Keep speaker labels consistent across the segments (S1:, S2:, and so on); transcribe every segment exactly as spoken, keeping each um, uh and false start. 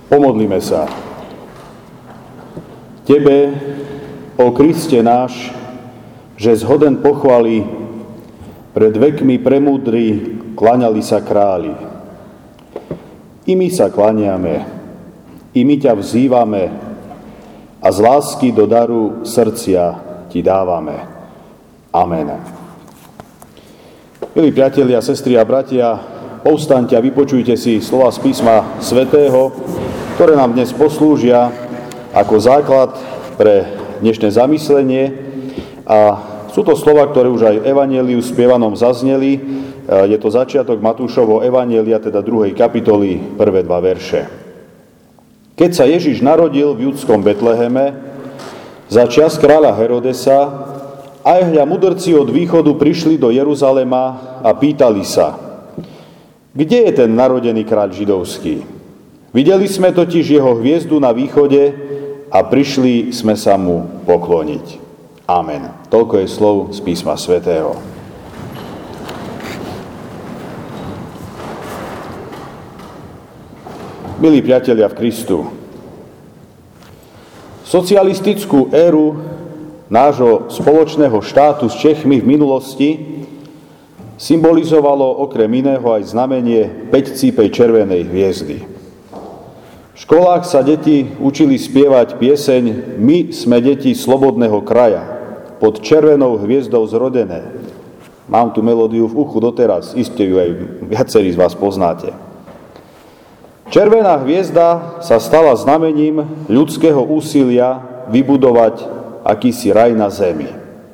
S1: Pomodlíme sa. Tebe, o Kriste náš, že zhoden pochvaly, pred vekmi premúdri kláňali sa králi. I my sa kláňame, i my ťa vzývame a z lásky do daru srdcia ti dávame. Amen. Milí priatelia, sestry a bratia, povstaňte a vypočujte si slova z písma svätého, ktoré nám dnes poslúžia ako základ pre dnešné zamyslenie. A sú to slova, ktoré už aj v evanjeliu spievanom zazneli. Je to začiatok Matúšovho evanjelia, teda druhej kapitoly, prvé dva verše. Keď sa Ježiš narodil v judskom Betleheme, za čias kráľa Herodesa, aj hľa mudrci od východu prišli do Jeruzalema a pýtali sa: Kde je ten narodený kráľ židovský? Videli sme totiž jeho hviezdu na východe a prišli sme sa mu pokloniť. Amen. Toľko je slov z písma svätého. Milí priatelia v Kristu, socialistickú éru nášho spoločného štátu s Čechmi v minulosti symbolizovalo okrem iného aj znamenie päťcípej červenej hviezdy. V školách sa deti učili spievať pieseň My sme deti slobodného kraja, pod červenou hviezdou zrodené. Mám tu melódiu v uchu doteraz, iste ju aj viacerí z vás poznáte. Červená hviezda sa stala znamením ľudského úsilia vybudovať akýsi raj na zemi.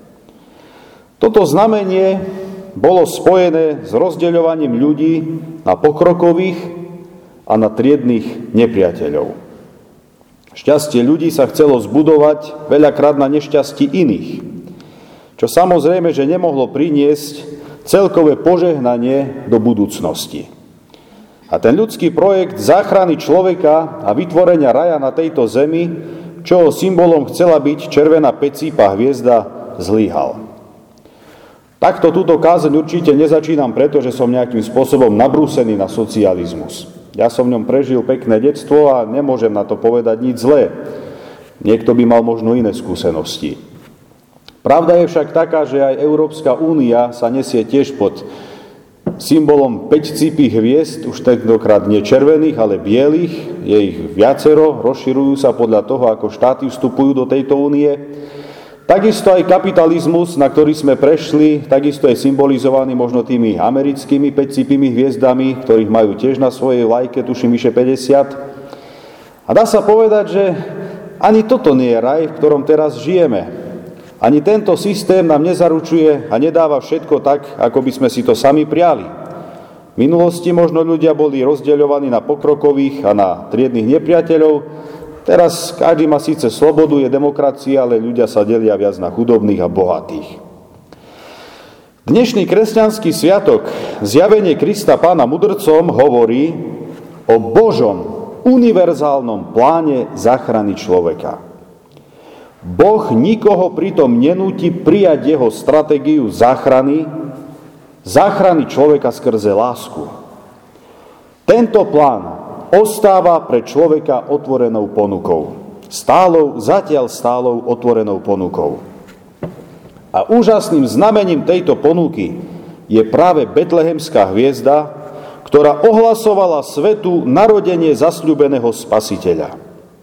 S1: Toto znamenie bolo spojené s rozdeľovaním ľudí na pokrokových a na triednych nepriateľov. Šťastie ľudí sa chcelo zbudovať veľakrát na nešťastí iných, čo samozrejme, že nemohlo priniesť celkové požehnanie do budúcnosti. A ten ľudský projekt záchrany človeka a vytvorenia raja na tejto zemi, čoho symbolom chcela byť červená päťcípa hviezda, zlyhal. Takto túto kázeň určite nezačínam, pretože som nejakým spôsobom nabrúsený na socializmus. Ja som v ňom prežil pekné detstvo a nemôžem na to povedať nič zlé. Niekto by mal možno iné skúsenosti. Pravda je však taká, že aj Európska únia sa nesie tiež pod symbolom päťcípych hviezd, už tentokrát nie červených, ale bielých. Je ich viacero, rozširujú sa podľa toho, ako štáty vstupujú do tejto únie. Takisto aj kapitalizmus, na ktorý sme prešli, takisto je symbolizovaný možno tými americkými päťcípymi hviezdami, ktorých majú tiež na svojej vlajke, tuším, vyše päťdesiat. A dá sa povedať, že ani toto nie je raj, v ktorom teraz žijeme. Ani tento systém nám nezaručuje a nedáva všetko tak, ako by sme si to sami priali. V minulosti možno ľudia boli rozdeľovaní na pokrokových a na triednych nepriateľov. Teraz každý má síce slobodu, je demokracia, ale ľudia sa delia viac na chudobných a bohatých. Dnešný kresťanský sviatok, zjavenie Krista Pána mudrcom, hovorí o Božom univerzálnom pláne záchrany človeka. Boh nikoho pritom nenúti prijať jeho stratégiu záchrany, záchrany človeka skrze lásku. Tento plán ostáva pre človeka otvorenou ponukou. Stálou, zatiaľ stálou otvorenou ponukou. A úžasným znamením tejto ponuky je práve betlehemská hviezda, ktorá ohlasovala svetu narodenie zasľúbeného Spasiteľa.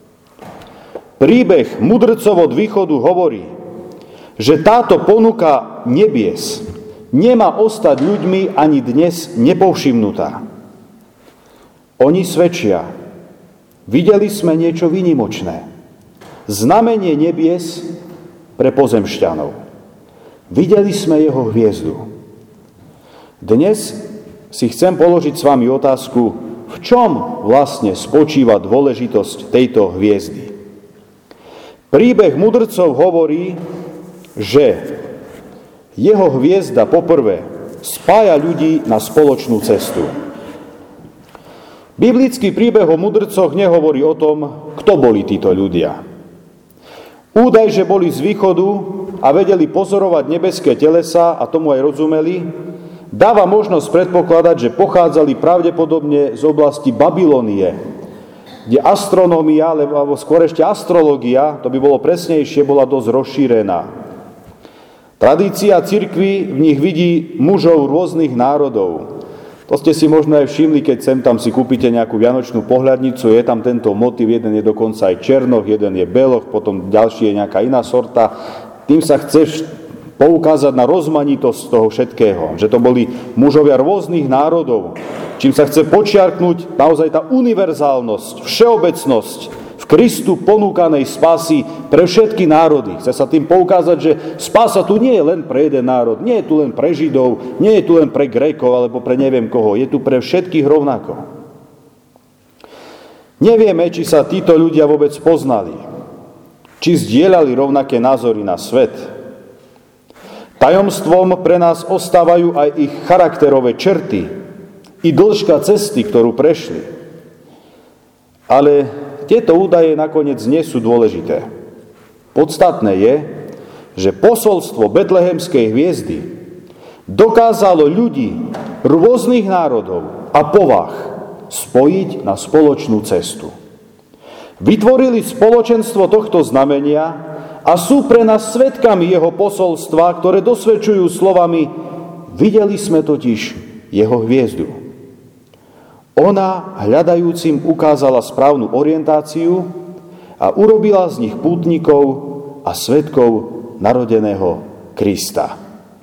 S1: Príbeh mudrcov od východu hovorí, že táto ponuka nebies nemá ostať ľuďmi ani dnes nepovšimnutá. Oni svedčia, videli sme niečo výnimočné. Znamenie nebies pre pozemšťanov. Videli sme jeho hviezdu. Dnes si chcem položiť s vami otázku, v čom vlastne spočíva dôležitosť tejto hviezdy. Príbeh mudrcov hovorí, že jeho hviezda poprvé spája ľudí na spoločnú cestu. Biblický príbeh o mudrcoch nehovorí o tom, kto boli títo ľudia. Údaj, že boli z východu a vedeli pozorovať nebeské telesá a tomu aj rozumeli, dáva možnosť predpokladať, že pochádzali pravdepodobne z oblasti Babylonie, kde astronómia, alebo skôr ešte astrológia, to by bolo presnejšie, bola dosť rozšírená. Tradícia cirkvi v nich vidí mužov rôznych národov. To ste si možno aj všimli, keď sem tam si kúpite nejakú vianočnú pohľadnicu, je tam tento motiv, jeden je dokonca aj černoch, jeden je beloch, potom ďalší je nejaká iná sorta. Tým sa chceš poukázať na rozmanitosť toho všetkého, že to boli mužovia rôznych národov, čím sa chce počiarknúť naozaj tá univerzálnosť, všeobecnosť v Kristu ponúkanej spásy pre všetky národy. Chce sa tým poukázať, že spása tu nie je len pre jeden národ, nie je tu len pre Židov, nie je tu len pre Grékov alebo pre neviem koho, je tu pre všetkých rovnako. Nevieme, či sa títo ľudia vôbec poznali, či zdieľali rovnaké názory na svet. Tajomstvom pre nás ostávajú aj ich charakterové črty i dĺžka cesty, ktorú prešli. Ale tieto údaje nakoniec nie sú dôležité. Podstatné je, že posolstvo betlehemskej hviezdy dokázalo ľudí rôznych národov a povah spojiť na spoločnú cestu. Vytvorili spoločenstvo tohto znamenia a sú pre nás svedkami jeho posolstva, ktoré dosvedčujú slovami: videli sme totiž jeho hviezdu. Ona hľadajúcim ukázala správnu orientáciu a urobila z nich pútnikov a svedkov narodeného Krista.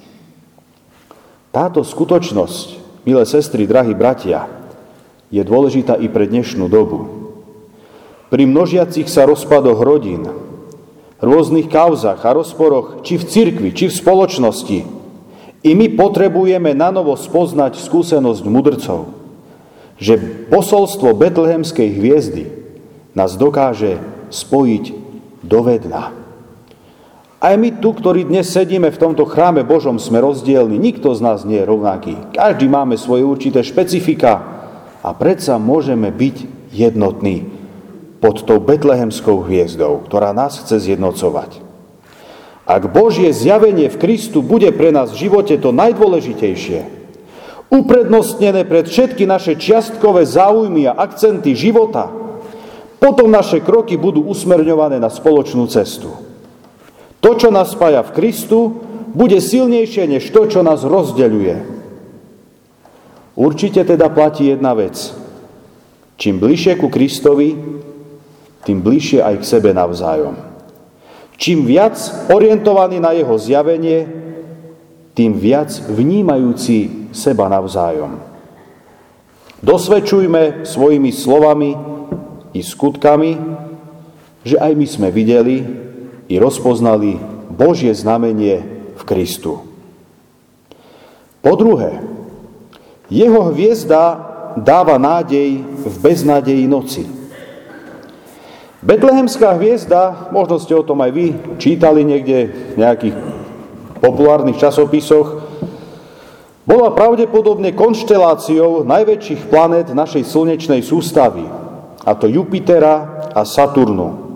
S1: Táto skutočnosť, milé sestry, drahí bratia, je dôležitá i pre dnešnú dobu. Pri množiacich sa rozpadoch rodín, rôznych kauzách a rozporoch, či v cirkvi, či v spoločnosti, i my potrebujeme nanovo spoznať skúsenosť mudrcov, že posolstvo betlehemskej hviezdy nás dokáže spojiť do vedna. Aj my tu, ktorí dnes sedíme v tomto chráme Božom, sme rozdielni. Nikto z nás nie je rovnaký. Každý máme svoje určité špecifika a predsa môžeme byť jednotní pod tou betlehemskou hviezdou, ktorá nás chce zjednocovať. Ak Božie zjavenie v Kristu bude pre nás v živote to najdôležitejšie, uprednostnené pred všetky naše čiastkové záujmy a akcenty života, potom naše kroky budú usmerňované na spoločnú cestu. To, čo nás spája v Kristu, bude silnejšie než to, čo nás rozdeľuje. Určite teda platí jedna vec. Čím bližšie ku Kristovi, tým bližšie aj k sebe navzájom. Čím viac orientovaný na jeho zjavenie, tým viac vnímajúci seba navzájom. Dosvedčujme svojimi slovami i skutkami, že aj my sme videli i rozpoznali Božie znamenie v Kristu. Po druhé, jeho hviezda dáva nádej v beznádeji noci. Betlehemská hviezda, možno ste o tom aj vy čítali niekde v nejakých populárnych časopisoch, bola pravdepodobne konšteláciou najväčších planét našej slnečnej sústavy, a to Jupitera a Saturnu.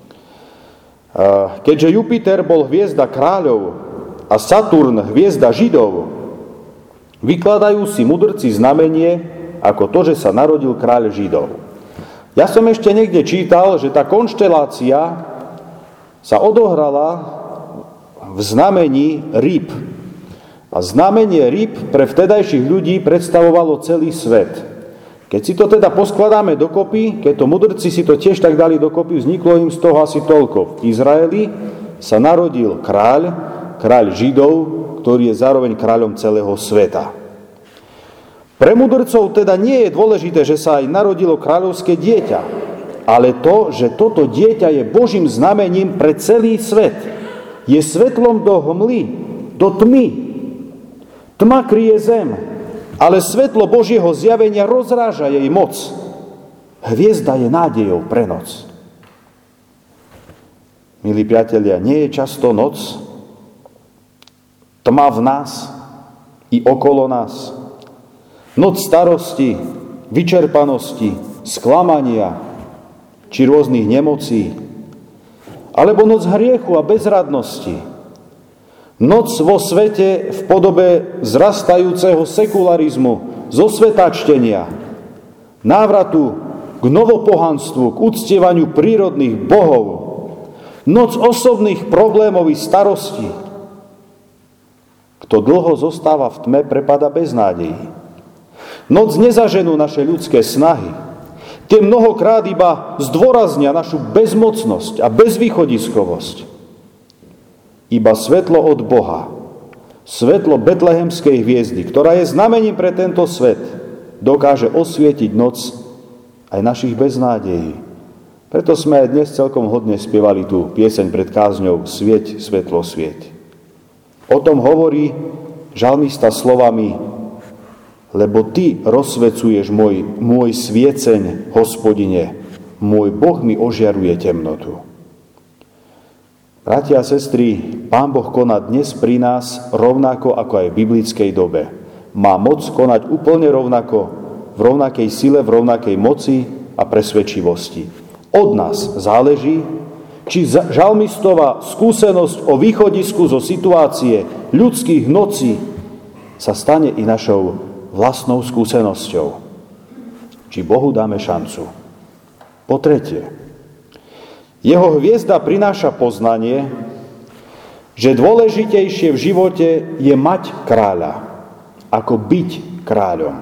S1: Keďže Jupiter bol hviezda kráľov a Saturn hviezda Židov, vykladajú si mudrci znamenie ako to, že sa narodil kráľ Židov. Ja som ešte niekde čítal, že tá konštelácia sa odohrala v znamení rýb. A znamenie rýb pre vtedajších ľudí predstavovalo celý svet. Keď si to teda poskladáme dokopy, keď to mudrci si to tiež tak dali dokopy, vzniklo im z toho asi toľko. V Izraeli sa narodil kráľ, kráľ Židov, ktorý je zároveň kráľom celého sveta. Pre mudrcov teda nie je dôležité, že sa aj narodilo kráľovské dieťa, ale to, že toto dieťa je Božím znamením pre celý svet. Je svetlom do hmly, do tmy. Tma kryje zem, ale svetlo Božieho zjavenia rozráža jej moc. Hviezda je nádejou pre noc. Milí priatelia, nie je často noc, tma v nás i okolo nás. Noc starosti, vyčerpanosti, sklamania či rôznych nemocí, alebo noc hriechu a bezradnosti. Noc vo svete v podobe vzrastajúceho sekularizmu, zosvetačtenia, návratu k k novopohanstvu, k uctievaniu prírodných bohov, noc osobných problémov i starostí. Kto dlho zostáva v tme, prepada bez nádejí. Noc nezaženú naše ľudské snahy. Tie mnohokrát iba zdôraznia našu bezmocnosť a bezvýchodiskovosť. Iba svetlo od Boha, svetlo betlehemskej hviezdy, ktorá je znamením pre tento svet, dokáže osvietiť noc aj našich beznádejí. Preto sme aj dnes celkom hodne spievali tú pieseň pred kázňou Svieť, svetlo, svieť. O tom hovorí žalmista slovami: lebo ty rozsvecuješ môj, môj svieceň, Hospodine, môj Boh mi ožiaruje temnotu. Bratia a sestry, Pán Boh koná dnes pri nás rovnako ako aj v biblickej dobe. Má moc konať úplne rovnako, v rovnakej sile, v rovnakej moci a presvedčivosti. Od nás záleží, či žalmistová skúsenosť o východisku zo situácie ľudských nocí sa stane i našou vlastnou skúsenosťou. Či Bohu dáme šancu. Po tretie, jeho hviezda prináša poznanie, že dôležitejšie v živote je mať kráľa, ako byť kráľom.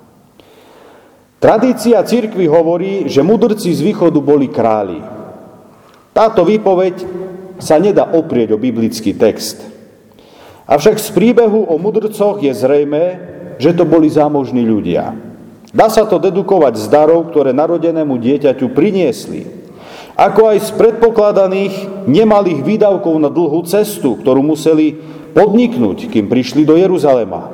S1: Tradícia cirkvi hovorí, že mudrci z východu boli králi. Táto výpoveď sa nedá oprieť o biblický text. Avšak z príbehu o mudrcoch je zrejmé, že to boli zámožní ľudia. Dá sa to dedukovať z darov, ktoré narodenému dieťaťu priniesli, ako aj z predpokladaných nemalých výdavkov na dlhú cestu, ktorú museli podniknúť, kým prišli do Jeruzalema.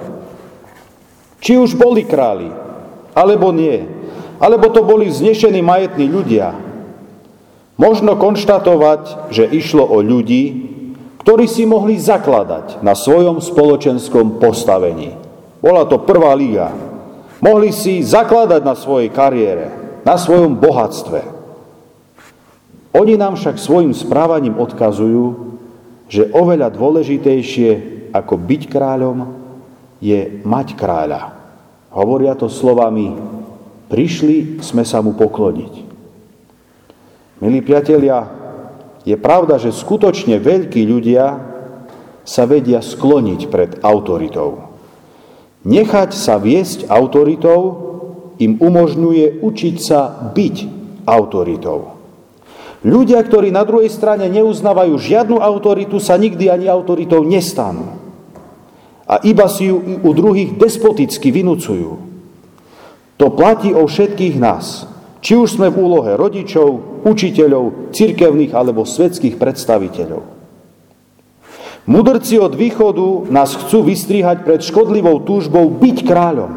S1: Či už boli králi, alebo nie, alebo to boli vznešení majetní ľudia, možno konštatovať, že išlo o ľudí, ktorí si mohli zakladať na svojom spoločenskom postavení. Bola to prvá liga. Mohli si zakladať na svojej kariére, na svojom bohatstve. Oni nám však svojim správaním odkazujú, že oveľa dôležitejšie ako byť kráľom je mať kráľa. Hovoria to slovami: prišli sme sa mu pokloniť. Milí priatelia, je pravda, že skutočne veľkí ľudia sa vedia skloniť pred autoritou. Nechať sa viesť autoritou im umožňuje učiť sa byť autoritou. Ľudia, ktorí na druhej strane neuznávajú žiadnu autoritu, sa nikdy ani autoritou nestanú. A iba si ju u druhých despoticky vynúcujú. To platí o všetkých nás. Či už sme v úlohe rodičov, učiteľov, cirkevných alebo svetských predstaviteľov. Mudrci od východu nás chcú vystrihať pred škodlivou túžbou byť kráľom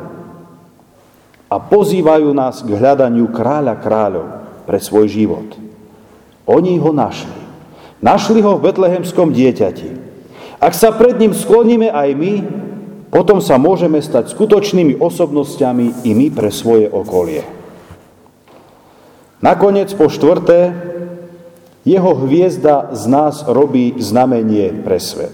S1: a pozývajú nás k hľadaniu kráľa kráľov pre svoj život. Oni ho našli. Našli ho v betlehemskom dieťati. Ak sa pred ním skloníme aj my, potom sa môžeme stať skutočnými osobnostiami i my pre svoje okolie. Nakoniec, po štvrté, jeho hviezda z nás robí znamenie pre svet.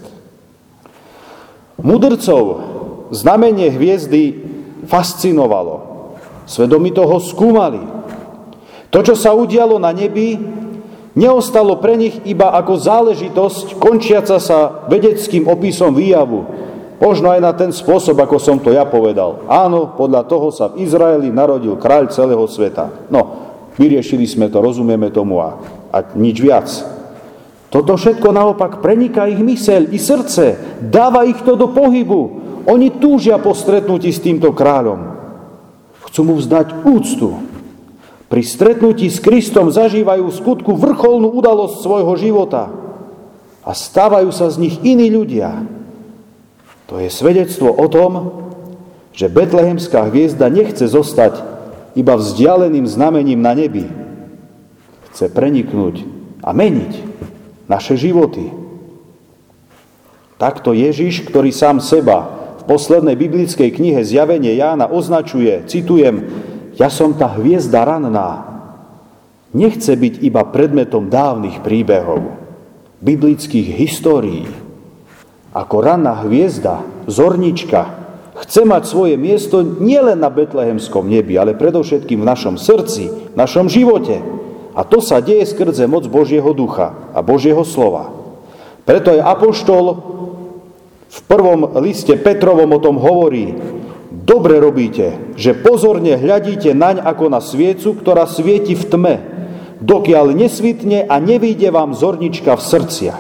S1: Mudrcov znamenie hviezdy fascinovalo. Svedomito ho skúmali. To, čo sa udialo na nebi, neostalo pre nich iba ako záležitosť končiaca sa vedeckým opisom výjavu. Možno aj na ten spôsob, ako som to ja povedal. Áno, podľa toho sa v Izraeli narodil kráľ celého sveta. No, vyriešili sme to, rozumieme tomu a, a nič viac. Toto všetko naopak preniká ich myseľ i srdce, dáva ich to do pohybu. Oni túžia po stretnutí s týmto kráľom. Chcú mu vzdať úctu. Pri stretnutí s Kristom zažívajú v skutku vrcholnú udalosť svojho života a stávajú sa z nich iní ľudia. To je svedectvo o tom, že betlehemská hviezda nechce zostať iba vzdialeným znamením na nebi. Chce preniknúť a meniť naše životy. Takto Ježiš, ktorý sám seba v poslednej biblickej knihe Zjavenie Jána označuje, citujem, ja som tá hviezda ranná, nechce byť iba predmetom dávnych príbehov, biblických histórií. Ako ranná hviezda, zornička, chce mať svoje miesto nielen na betlehemskom nebi, ale predovšetkým v našom srdci, v našom živote. A to sa deje skrze moc Božieho ducha a Božieho slova. Preto aj apoštol v prvom liste Petrovom o tom hovorí: dobre robíte, že pozorne hľadíte naň ako na sviecu, ktorá svieti v tme, dokiaľ nesvitne a nevyjde vám zornička v srdciach.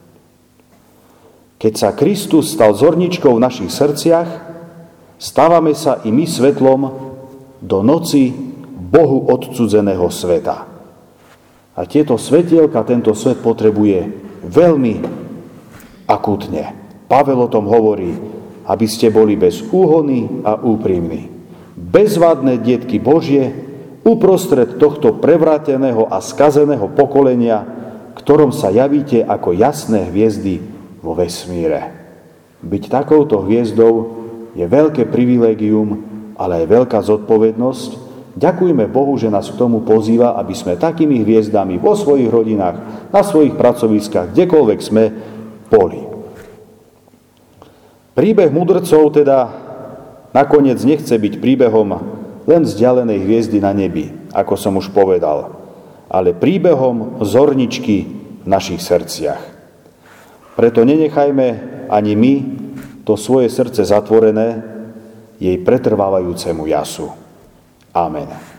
S1: Keď sa Kristus stal zorničkou v našich srdciach, stávame sa i my svetlom do noci Bohu odcudzeného sveta. A tieto svetielka tento svet potrebuje veľmi akútne. Pavel o tom hovorí, aby ste boli bez úhony a úprimní. Bezvadné dietky Božie uprostred tohto prevráteného a skazeného pokolenia, ktorom sa javíte ako jasné hviezdy vo vesmíre. Byť takouto hviezdou je veľké privilégium, ale aj veľká zodpovednosť. Ďakujme Bohu, že nás k tomu pozýva, aby sme takými hviezdami vo svojich rodinách, na svojich pracoviskách, kdekoľvek sme, boli. Príbeh mudrcov teda nakoniec nechce byť príbehom len vzdialenej hviezdy na nebi, ako som už povedal, ale príbehom zorničky v našich srdciach. Preto nenechajme ani my to svoje srdce zatvorené jej pretrvávajúcemu jasu. Amen.